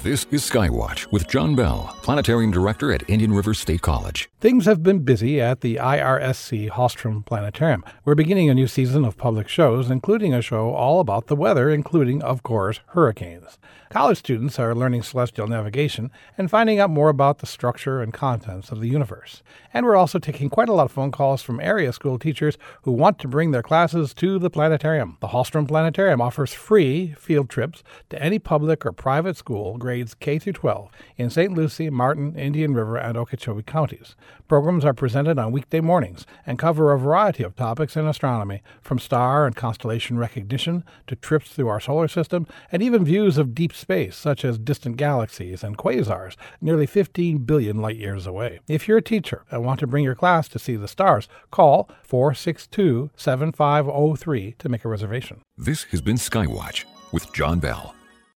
This is Skywatch with John Bell, Planetarium Director at Indian River State College. Things have been busy at the IRSC Hallstrom Planetarium. We're beginning a new season of public shows, including a show all about the weather, including, of course, hurricanes. College students are learning celestial navigation and finding out more about the structure and contents of the universe. And we're also taking quite a lot of phone calls from area school teachers who want to bring their classes to the planetarium. The Hallstrom Planetarium offers free field trips to any public or private school, grades K through 12, in St. Lucie, Martin, Indian River, and Okeechobee counties. Programs are presented on weekday mornings and cover a variety of topics in astronomy, from star and constellation recognition to trips through our solar system, and even views of deep space, such as distant galaxies and quasars nearly 15 billion light years away. If you're a teacher and want to bring your class to see the stars, call 462-7503 to make a reservation. This has been Skywatch with John Bell.